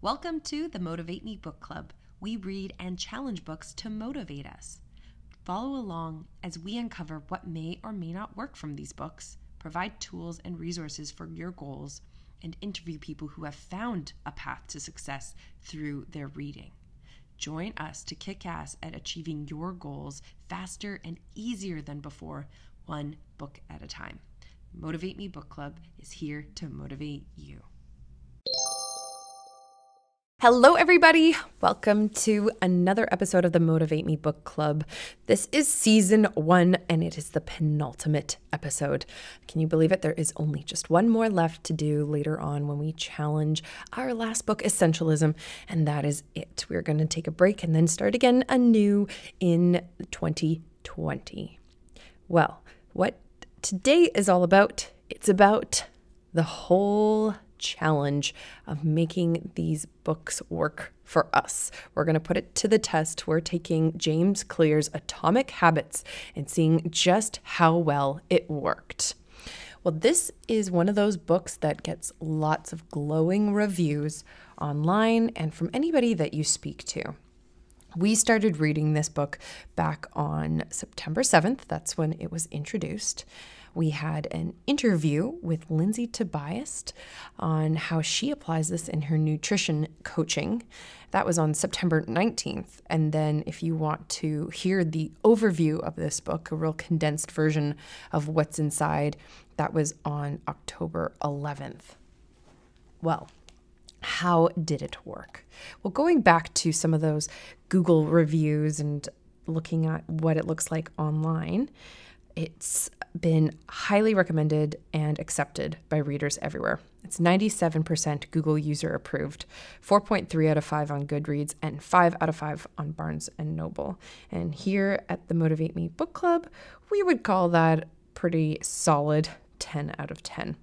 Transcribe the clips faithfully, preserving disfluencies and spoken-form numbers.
Welcome to the Motivate Me Book Club. We read and challenge books to motivate us. Follow along as we uncover what may or may not work from these books, provide tools and resources for your goals, and interview people who have found a path to success through their reading. Join us to kick ass at achieving your goals faster and easier than before, one book at a time. Motivate Me Book Club is here to motivate you. Hello, everybody. Welcome to another episode of the Motivate Me Book Club. This is season one, and it is the penultimate episode. Can you believe it? There is only just one more left to do later on when we challenge our last book, Essentialism, and that is it. We're going to take a break and then start again anew in twenty twenty. Well, what today is all about, it's about the whole challenge of making these books work for us. We're going to put it to the test. We're taking James Clear's Atomic Habits and seeing just how well it worked. Well, this is one of those books that gets lots of glowing reviews online and from anybody that you speak to. We started reading this book back on September seventh. That's when it was introduced. We had an interview with Lindsay Tobias on how she applies this in her nutrition coaching. That was on September nineteenth. And then if you want to hear the overview of this book, a real condensed version of what's inside, that was on October eleventh. Well, how did it work? Well, going back to some of those Google reviews and looking at what it looks like online, it's been highly recommended and accepted by readers everywhere. It's ninety-seven percent Google user approved, four point three out of five on Goodreads, and five out of five on Barnes and Noble. And here at the Motivate Me Book Club, we would call that pretty solid ten out of ten.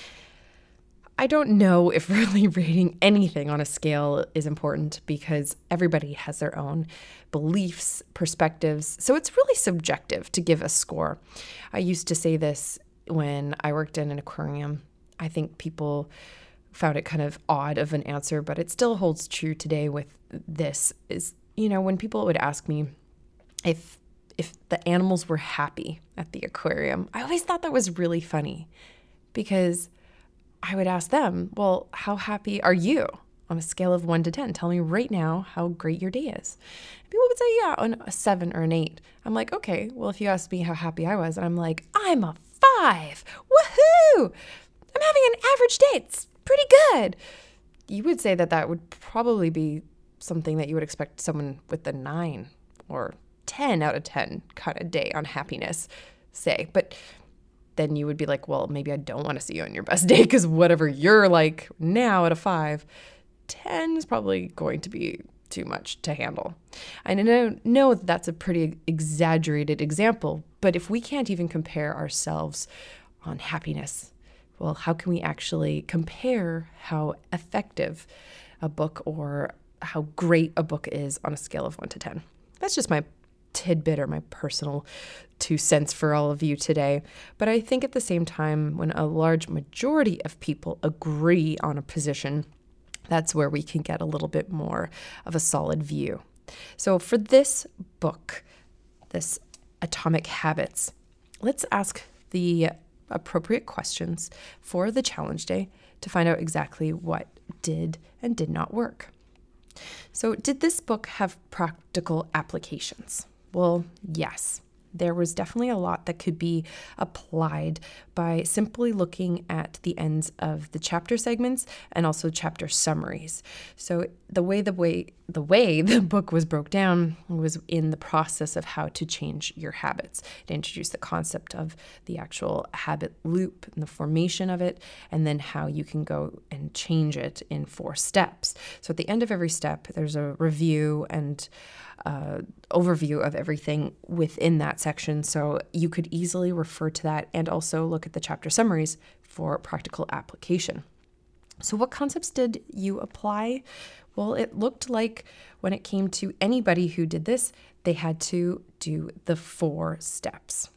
I don't know if really rating anything on a scale is important because everybody has their own beliefs, perspectives, so it's really subjective to give a score. I used to say this when I worked in an aquarium. I think people found it kind of odd of an answer, but it still holds true today with this is, you know, when people would ask me if if the animals were happy at the aquarium, I always thought that was really funny because I would ask them, well, how happy are you on a scale of one to ten? Tell me right now how great your day is. People would say, yeah, on a seven or an eight. I'm like, okay, well, if you asked me how happy I was, and I'm like, I'm a five. Woohoo! I'm having an average day. It's pretty good. You would say that that would probably be something that you would expect someone with a nine or ten out of ten kind of day on happiness say. But then you would be like, well, maybe I don't want to see you on your best day because whatever you're like now at a five, ten is probably going to be too much to handle. I know, know that that's a pretty exaggerated example, but if we can't even compare ourselves on happiness, well, how can we actually compare how effective a book or how great a book is on a scale of one to ten? That's just my tidbit or my personal two cents for all of you today. But I think at the same time, when a large majority of people agree on a position, that's where we can get a little bit more of a solid view. So for this book, this Atomic Habits, let's ask the appropriate questions for the challenge day to find out exactly what did and did not work. So did this book have practical applications? Well, yes. There was definitely a lot that could be applied by simply looking at the ends of the chapter segments and also chapter summaries. So the way the way the way the book was broke down was in the process of how to change your habits. It introduced the concept of the actual habit loop and the formation of it, and then how you can go and change it in four steps. So at the end of every step, there's a review and uh, overview of everything within that section. So you could easily refer to that and also look at the chapter summaries for practical application. So what concepts did you apply? Well, it looked like when it came to anybody who did this, they had to do the four steps.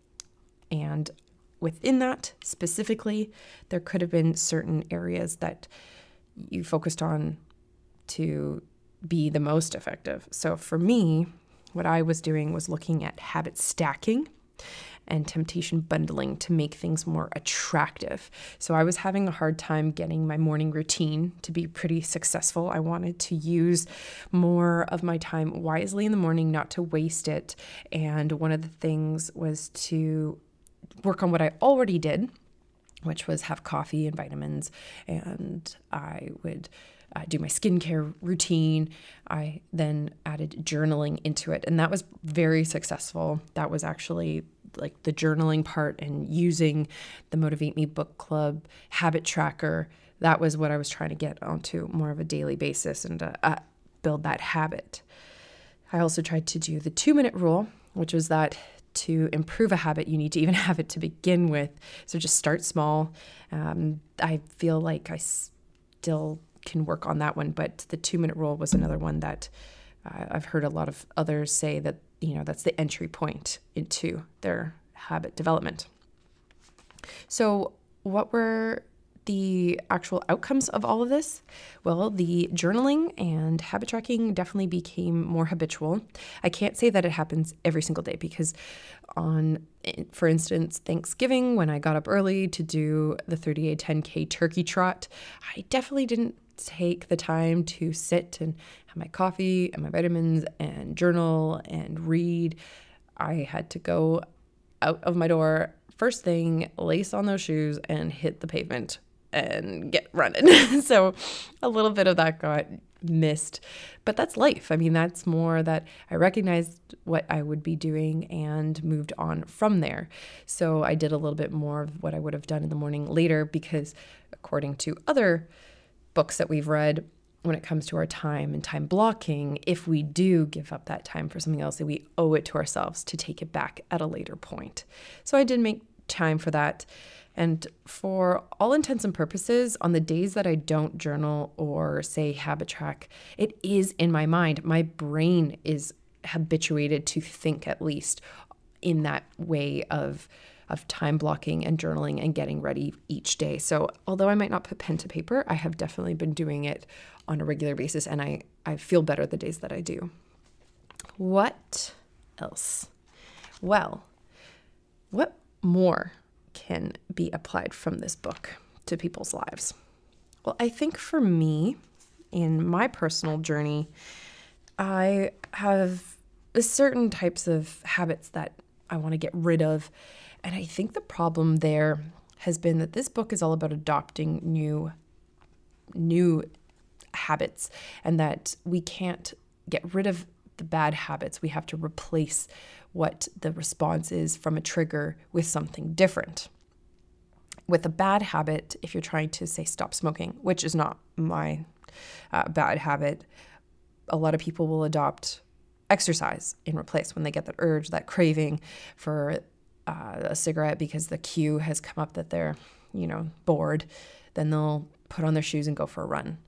And within that specifically, there could have been certain areas that you focused on to be the most effective. So for me, what I was doing was looking at habit stacking and temptation bundling to make things more attractive. So I was having a hard time getting my morning routine to be pretty successful. I wanted to use more of my time wisely in the morning, not to waste it. And one of the things was to work on what I already did, which was have coffee and vitamins. And I would uh, do my skincare routine. I then added journaling into it. And that was very successful. That was actually like the journaling part and using the Motivate Me book club habit tracker. That was what I was trying to get onto more of a daily basis and uh, uh, build that habit. I also tried to do the two minute rule, which was that to improve a habit, you need to even have it to begin with. So just start small. Um, I feel like I still can work on that one, but the two minute rule was another one that uh, I've heard a lot of others say that, you know, that's the entry point into their habit development. So what were the actual outcomes of all of this? Well, the journaling and habit tracking definitely became more habitual. I can't say that it happens every single day because on, for instance, Thanksgiving, when I got up early to do the thirty day ten K turkey trot, I definitely didn't take the time to sit and have my coffee and my vitamins and journal and read. I had to go out of my door first thing, lace on those shoes and hit the pavement and get running. So a little bit of that got missed, but that's life. I mean, that's more that I recognized what I would be doing and moved on from there. So I did a little bit more of what I would have done in the morning later because according to other books that we've read, when it comes to our time and time blocking, if we do give up that time for something else, that we owe it to ourselves to take it back at a later point. So I did make time for that. And for all intents and purposes, on the days that I don't journal or say habit track, it is in my mind. My brain is habituated to think at least in that way of of time blocking and journaling and getting ready each day. So although I might not put pen to paper, I have definitely been doing it on a regular basis, and I, I feel better the days that I do. What else? Well, what more can be applied from this book to people's lives? Well, I think for me, in my personal journey, I have certain types of habits that I want to get rid of. And I think the problem there has been that this book is all about adopting new, new habits, and that we can't get rid of the bad habits. We have to replace what the response is from a trigger with something different. With a bad habit, if you're trying to say stop smoking, which is not my uh, bad habit, a lot of people will adopt exercise in replace when they get that urge, that craving for uh, a cigarette because the cue has come up that they're, you know, bored. Then they'll put on their shoes and go for a run.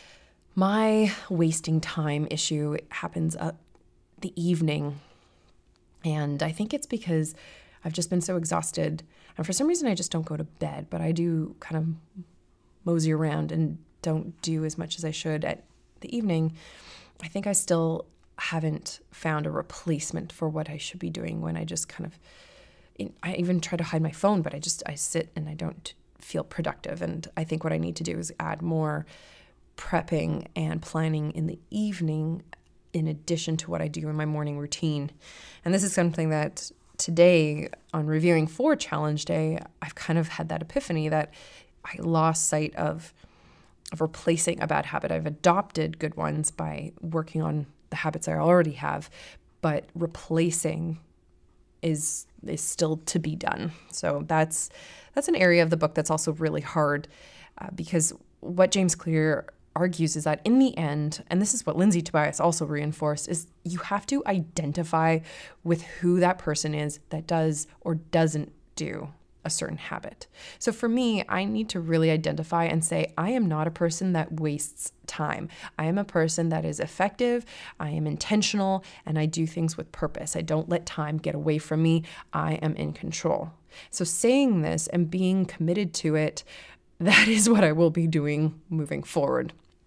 My wasting time issue happens at the evening. And I think it's because I've just been so exhausted. And for some reason, I just don't go to bed, but I do kind of mosey around and don't do as much as I should at the evening. I think I still haven't found a replacement for what I should be doing when I just kind of, I even try to hide my phone, but I just, I sit and I don't feel productive. And I think what I need to do is add more prepping and planning in the evening in addition to what I do in my morning routine. And this is something that today on reviewing for Challenge Day, I've kind of had that epiphany that I lost sight of, of replacing a bad habit. I've adopted good ones by working on the habits I already have, but replacing is is still to be done. So that's that's an area of the book that's also really hard uh, because what James Clear argues is that in the end, and this is what Lindsay Tobias also reinforced, is you have to identify with who that person is that does or doesn't do a certain habit. So for me, I need to really identify and say, I am not a person that wastes time. I am a person that is effective, I am intentional, and I do things with purpose. I don't let time get away from me. I am in control. So saying this and being committed to it, that is what I will be doing moving forward.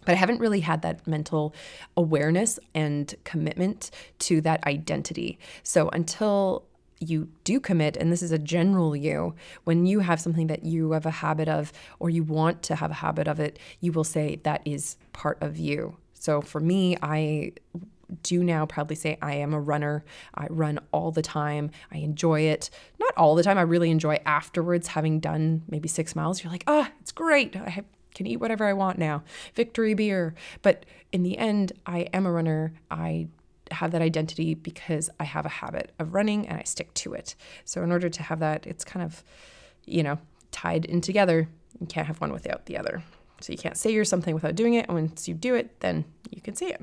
But I haven't really had that mental awareness and commitment to that identity. So until you do commit, and this is a general you, when you have something that you have a habit of, or you want to have a habit of it, you will say that is part of you. So for me, I do now proudly say I am a runner. I run all the time. I enjoy it. Not all the time. I really enjoy afterwards, having done maybe six miles. You're like, ah, it's great. I have can eat whatever I want now. Victory beer. But in the end, I am a runner. I have that identity because I have a habit of running and I stick to it. So in order to have that, it's kind of, you know, tied in together. You can't have one without the other. So you can't say you're something without doing it. And once you do it, then you can say it.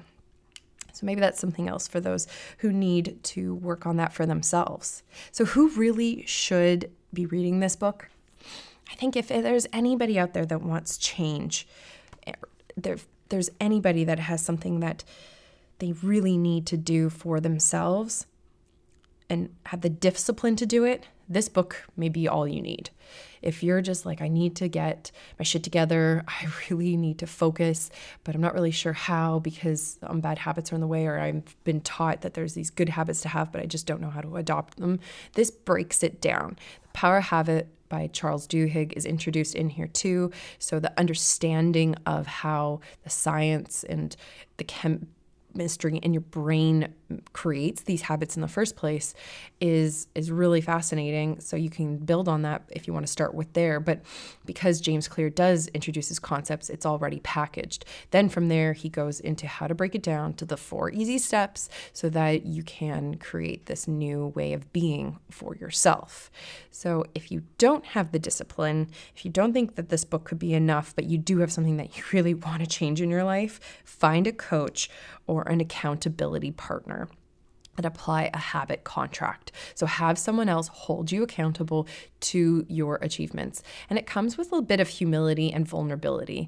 So maybe that's something else for those who need to work on that for themselves. So who really should be reading this book? I think if there's anybody out there that wants change, there, there's anybody that has something that they really need to do for themselves and have the discipline to do it, this book may be all you need. If you're just like, I need to get my shit together, I really need to focus, but I'm not really sure how because um, bad habits are in the way, or I've been taught that there's these good habits to have, but I just don't know how to adopt them. This breaks it down. The Power Habit by Charles Duhigg is introduced in here too. So the understanding of how the science and the chem chemistry in your brain creates these habits in the first place is is really fascinating. So you can build on that if you want to start with there. But because James Clear does introduce his concepts, it's already packaged. Then from there, he goes into how to break it down to the four easy steps so that you can create this new way of being for yourself. So if you don't have the discipline, if you don't think that this book could be enough, but you do have something that you really want to change in your life, find a coach or an accountability partner and apply a habit contract. So have someone else hold you accountable to your achievements. And it comes with a bit of humility and vulnerability.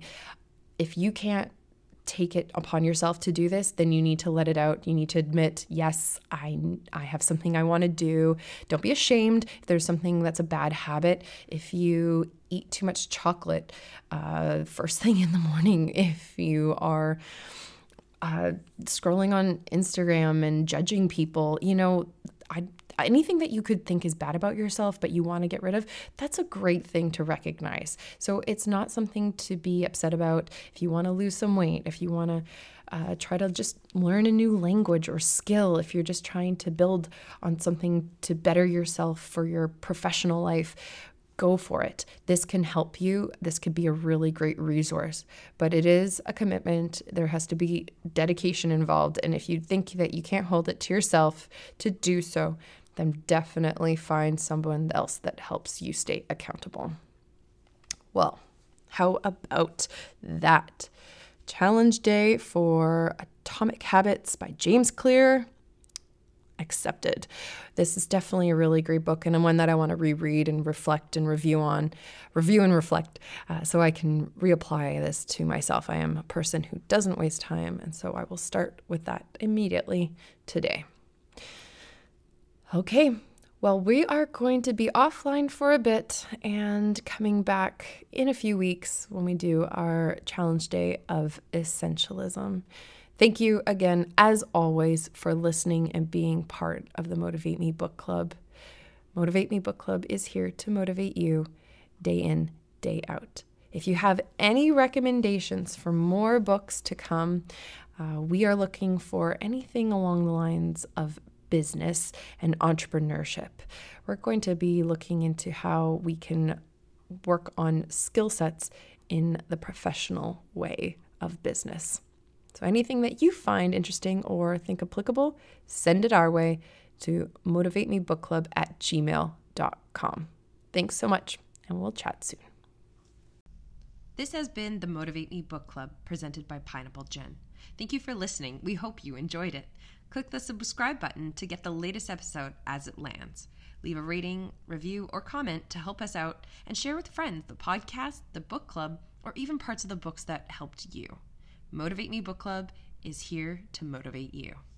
If you can't take it upon yourself to do this, then you need to let it out. You need to admit, yes, I I have something I want to do. Don't be ashamed if there's something that's a bad habit. If you eat too much chocolate uh, first thing in the morning, if you are Uh, scrolling on Instagram and judging people, you know, I, anything that you could think is bad about yourself, but you want to get rid of, that's a great thing to recognize. So it's not something to be upset about. If you want to lose some weight, if you want to uh, try to just learn a new language or skill, if you're just trying to build on something to better yourself for your professional life, go for it. This can help you. This could be a really great resource, but it is a commitment. There has to be dedication involved. And if you think that you can't hold it to yourself to do so, then definitely find someone else that helps you stay accountable. Well, how about that? Challenge day for Atomic Habits by James Clear. Accepted. This is definitely a really great book and one that I want to reread and reflect and review on, review and reflect uh, so I can reapply this to myself. I am a person who doesn't waste time, and so I will start with that immediately today. Okay, well, we are going to be offline for a bit and coming back in a few weeks when we do our challenge day of essentialism. Thank you again, as always, for listening and being part of the Motivate Me Book Club. Motivate Me Book Club is here to motivate you day in, day out. If you have any recommendations for more books to come, uh, we are looking for anything along the lines of business and entrepreneurship. We're going to be looking into how we can work on skill sets in the professional way of business. So anything that you find interesting or think applicable, send it our way to motivatemebookclub at gmail dot com. Thanks so much, and we'll chat soon. This has been the Motivate Me Book Club presented by Pineapple Jen. Thank you for listening. We hope you enjoyed it. Click the subscribe button to get the latest episode as it lands. Leave a rating, review, or comment to help us out, and share with friends the podcast, the book club, or even parts of the books that helped you. Motivate Me Book Club is here to motivate you.